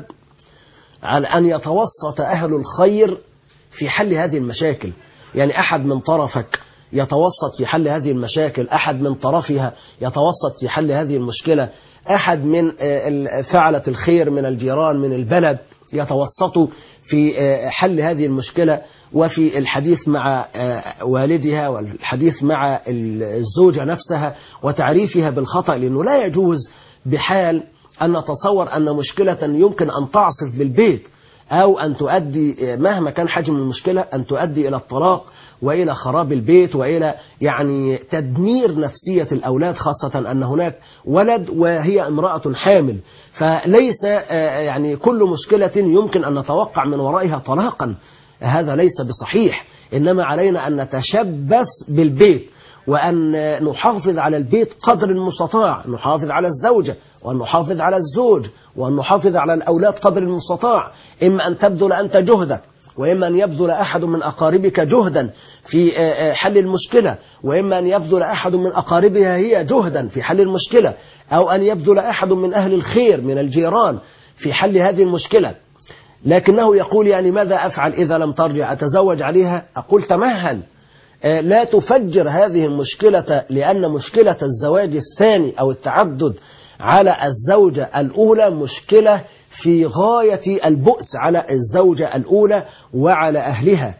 على أن يتوسط أهل الخير في حل هذه المشاكل، يعني أحد من طرفك يتوسط في حل هذه المشاكل، أحد من طرفها يتوسط في حل هذه المشكلة، أحد من فعلة الخير من الجيران من البلد يتوسطوا في حل هذه المشكلة وفي الحديث مع والدها والحديث مع الزوجة نفسها وتعريفها بالخطأ، لأنه لا يجوز بحال أن نتصور أن مشكلة يمكن أن تعصف بالبيت أو أن تؤدي مهما كان حجم المشكلة أن تؤدي إلى الطلاق وإلى خراب البيت وإلى يعني تدمير نفسية الأولاد، خاصة أن هناك ولد وهي امرأة حامل، فليس يعني كل مشكلة يمكن أن نتوقع من ورائها طلاقا، هذا ليس بصحيح. إنما علينا أن نتشبث بالبيت وأن نحافظ على البيت قدر المستطاع، نحافظ على الزوجة وأن نحافظ على الزوج وأن نحافظ على الأولاد قدر المستطاع، إما أن تبذل أنت جهدك وإما أن يبذل أحد من أقاربك جهدا في حل المشكلة، وإما أن يبذل أحد من أقاربها هي جهدا في حل المشكلة، أو أن يبذل أحد من أهل الخير من الجيران في حل هذه المشكلة. لكنه يقول يعني ماذا أفعل إذا لم ترجع؟ أتزوج عليها؟ أقول تمهل، لا تفجر هذه المشكلة، لأن مشكلة الزواج الثاني أو التعدد على الزوجة الأولى مشكلة في غاية البؤس على الزوجة الأولى وعلى أهلها.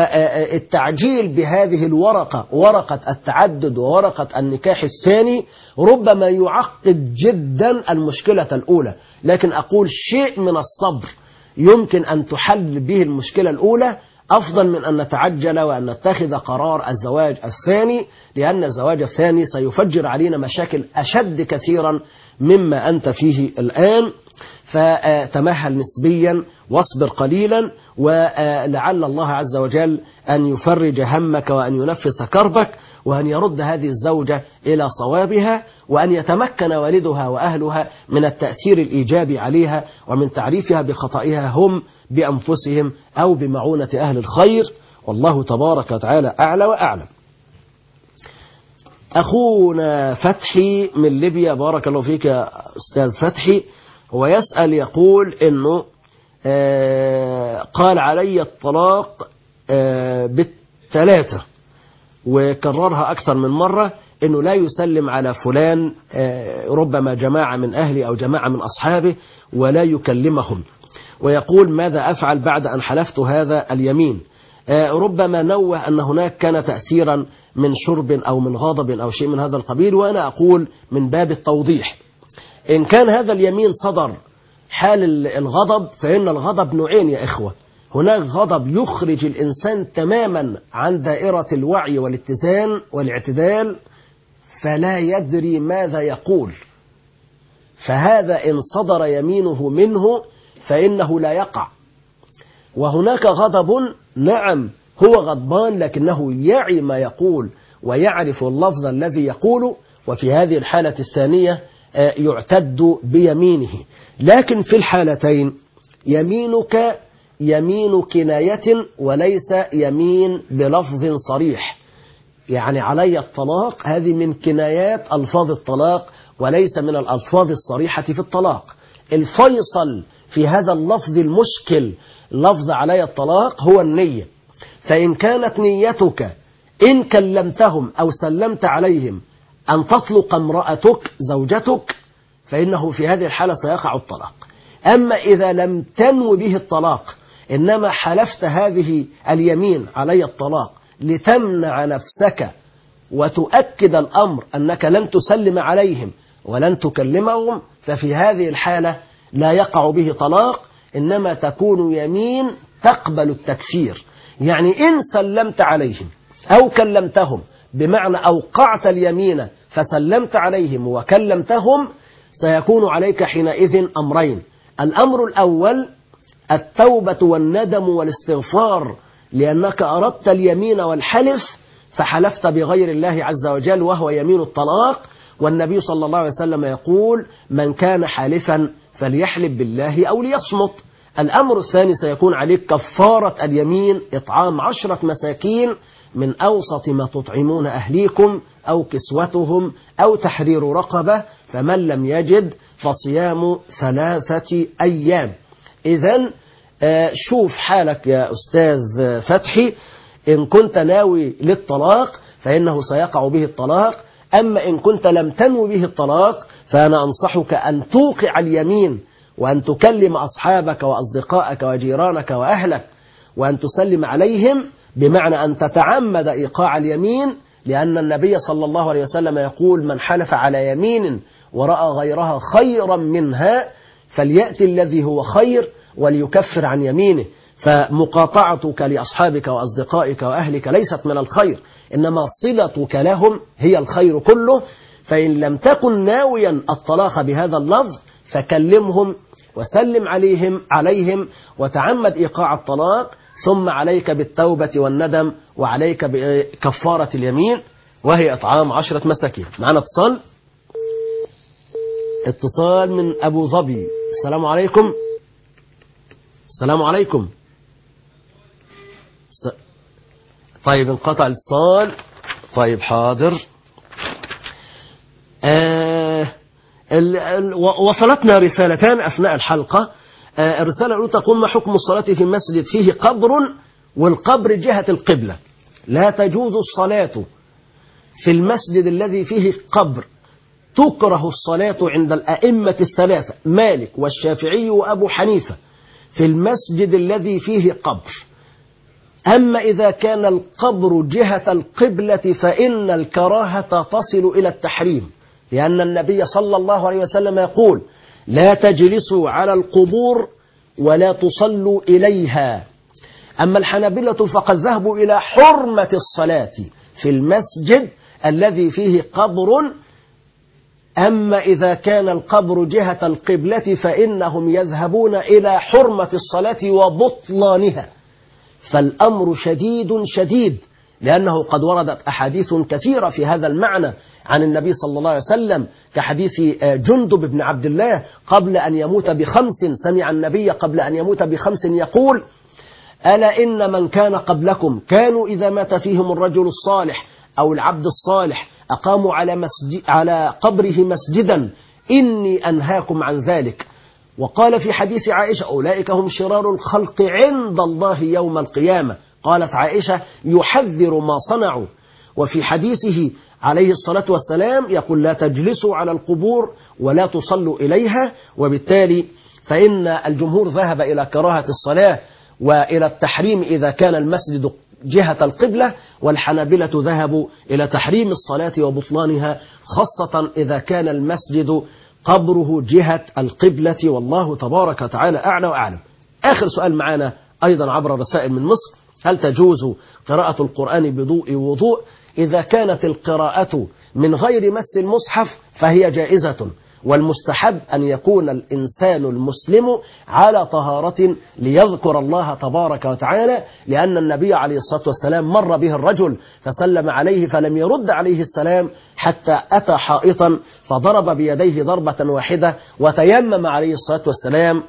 فالتعجيل بهذه الورقة، ورقة التعدد وورقة النكاح الثاني، ربما يعقد جدا المشكلة الأولى، لكن أقول شيء من الصبر يمكن أن تحل به المشكلة الأولى أفضل من أن نتعجل وأن نتخذ قرار الزواج الثاني، لأن الزواج الثاني سيفجر علينا مشاكل أشد كثيرا مما أنت فيه الآن. فتمهل نسبيا واصبر قليلا، ولعل الله عز وجل أن يفرج همك وأن ينفس كربك وأن يرد هذه الزوجة إلى صوابها، وأن يتمكن والدها وأهلها من التأثير الإيجابي عليها ومن تعريفها بخطئها هم بأنفسهم أو بمعونة أهل الخير، والله تبارك وتعالى أعلى وأعلم. أخونا فتحي من ليبيا، بارك الله فيك يا أستاذ فتحي، ويسأل يقول إنه قال علي الطلاق بالثلاثة، وكررها أكثر من مرة، إنه لا يسلم على فلان، ربما جماعة من أهلي أو جماعة من أصحابه، ولا يكلمهم، ويقول ماذا أفعل بعد أن حلفت هذا اليمين؟ ربما نوه أن هناك كان تأثيرا من شرب أو من غضب أو شيء من هذا القبيل، وأنا أقول من باب التوضيح، إن كان هذا اليمين صدر حال الغضب، فإن الغضب نوعين يا إخوة، هناك غضب يخرج الإنسان تماما عن دائرة الوعي والاتزان والاعتدال فلا يدري ماذا يقول، فهذا إن صدر يمينه منه فإنه لا يقع. وهناك غضب نعم هو غضبان لكنه يعي ما يقول ويعرف اللفظ الذي يقوله، وفي هذه الحالة الثانية يعتد بيمينه. لكن في الحالتين يمينك يمين كناية وليس يمين بلفظ صريح، يعني علي الطلاق هذه من كنايات ألفاظ الطلاق وليس من الألفاظ الصريحة في الطلاق. الفيصل في هذا اللفظ المشكل لفظ علي الطلاق هو النية، فإن كانت نيتك إن كلمتهم أو سلمت عليهم أن تطلق امرأتك زوجتك فإنه في هذه الحالة سيقع الطلاق. أما إذا لم تنو به الطلاق إنما حلفت هذه اليمين علي الطلاق لتمنع نفسك وتؤكد الأمر أنك لن تسلم عليهم ولن تكلمهم، ففي هذه الحالة لا يقع به طلاق، إنما تكون يمين تقبل التكفير. يعني إن سلمت عليهم أو كلمتهم بمعنى أوقعت اليمين فسلمت عليهم وكلمتهم سيكون عليك حينئذ أمرين. الأمر الأول التوبة والندم والاستغفار، لأنك أردت اليمين والحلف فحلفت بغير الله عز وجل وهو يمين الطلاق، والنبي صلى الله عليه وسلم يقول من كان حالفا فليحلف بالله أو ليصمت. الأمر الثاني سيكون عليك كفارة اليمين، إطعام 10 مساكين من أوسط ما تطعمون أهليكم أو كسوتهم أو تحرير رقبة، فمن لم يجد فصيام 3 أيام. إذن شوف حالك يا أستاذ فتحي، إن كنت ناوي للطلاق فإنه سيقع به الطلاق، أما إن كنت لم تنوي به الطلاق فأنا أنصحك أن توقع اليمين وأن تكلم أصحابك وأصدقائك وجيرانك وأهلك وأن تسلم عليهم، بمعنى أن تتعمد إيقاع اليمين، لأن النبي صلى الله عليه وسلم يقول من حلف على يمين ورأى غيرها خيرا منها فليأتي الذي هو خير وليكفر عن يمينه. فمقاطعتك لأصحابك وأصدقائك وأهلك ليست من الخير، إنما صلتك لهم هي الخير كله. فإن لم تكن ناويا الطلاق بهذا اللفظ فكلمهم وسلم عليهم وتعمد إيقاع الطلاق، ثم عليك بالتوبة والندم وعليك بكفارة اليمين وهي إطعام 10 مساكين. معنا اتصال من أبو ظبي. السلام عليكم. السلام عليكم. طيب انقطع الاتصال. طيب حاضر. وصلتنا رسالتان أثناء الحلقة. الرسالة الأولى تقول ما حكم الصلاة في مسجد فيه قبر والقبر جهة القبلة؟ لا تجوز الصلاة في المسجد الذي فيه قبر، تكره الصلاة عند الأئمة الثلاثة مالك والشافعي وأبو حنيفة في المسجد الذي فيه قبر. أما إذا كان القبر جهة القبلة فإن الكراهة تصل إلى التحريم، لأن النبي صلى الله عليه وسلم يقول لا تجلسوا على القبور ولا تصلوا إليها. أما الحنابلة فقد ذهبوا إلى حرمة الصلاة في المسجد الذي فيه قبر. أما إذا كان القبر جهة القبلة فإنهم يذهبون إلى حرمة الصلاة وبطلانها. فالأمر شديد، لأنه قد وردت أحاديث كثيرة في هذا المعنى عن النبي صلى الله عليه وسلم، كحديث جندب بن عبد الله قبل أن يموت ب5 سمع النبي قبل أن يموت ب5 يقول ألا إن من كان قبلكم كانوا إذا مات فيهم الرجل الصالح أو العبد الصالح أقاموا على قبره مسجدا، إني أنهاكم عن ذلك. وقال في حديث عائشة أولئك هم شرار الخلق عند الله يوم القيامة. قالت عائشة يحذر ما صنعوا. وفي حديثه عليه الصلاة والسلام يقول لا تجلسوا على القبور ولا تصلوا إليها. وبالتالي فإن الجمهور ذهب إلى كراهة الصلاة وإلى التحريم إذا كان المسجد جهة القبلة، والحنابلة ذهبوا إلى تحريم الصلاة وبطلانها خاصة إذا كان المسجد قبره جهة القبلة، والله تبارك وتعالى أعلى وأعلم. آخر سؤال معنا أيضا عبر رسائل من مصر: هل تجوز قراءة القرآن بضوء وضوء؟ إذا كانت القراءة من غير مس المصحف فهي جائزة، والمستحب أن يكون الإنسان المسلم على طهارة ليذكر الله تبارك وتعالى، لأن النبي عليه الصلاة والسلام مر به الرجل فسلم عليه فلم يرد عليه السلام حتى أتى حائطا فضرب بيديه ضربة واحدة وتيمم عليه الصلاة والسلام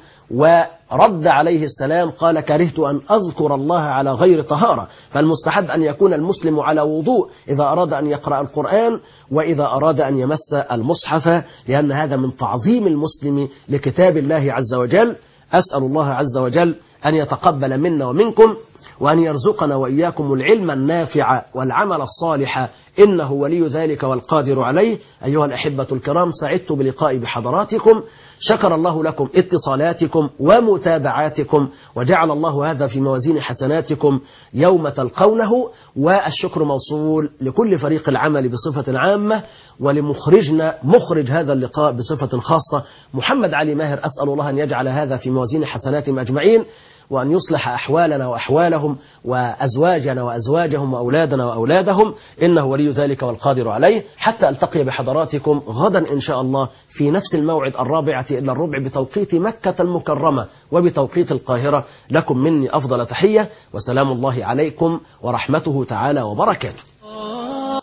ورد عليه السلام قال كرهت أن أذكر الله على غير طهارة. فالمستحب أن يكون المسلم على وضوء إذا أراد أن يقرأ القرآن وإذا أراد أن يمس المصحف، لأن هذا من تعظيم المسلم لكتاب الله عز وجل. أسأل الله عز وجل أن يتقبل منا ومنكم وأن يرزقنا وإياكم العلم النافع والعمل الصالح، إنه ولي ذلك والقادر عليه. أيها الأحبة الكرام، سعدت بلقائي بحضراتكم، شكر الله لكم اتصالاتكم ومتابعاتكم، وجعل الله هذا في موازين حسناتكم يوم تلقونه. والشكر موصول لكل فريق العمل بصفة عامة، ولمخرجنا مخرج هذا اللقاء بصفة خاصة محمد علي ماهر. أسأل الله أن يجعل هذا في موازين حسناتهم أجمعين، وأن يصلح أحوالنا وأحوالهم وأزواجنا وأزواجهم وأولادنا وأولادهم، إنه ولي ذلك والقادر عليه. حتى ألتقي بحضراتكم غدا إن شاء الله في نفس الموعد 4:45 بتوقيت مكة المكرمة وبتوقيت القاهرة. لكم مني أفضل تحية، وسلام الله عليكم ورحمته تعالى وبركاته.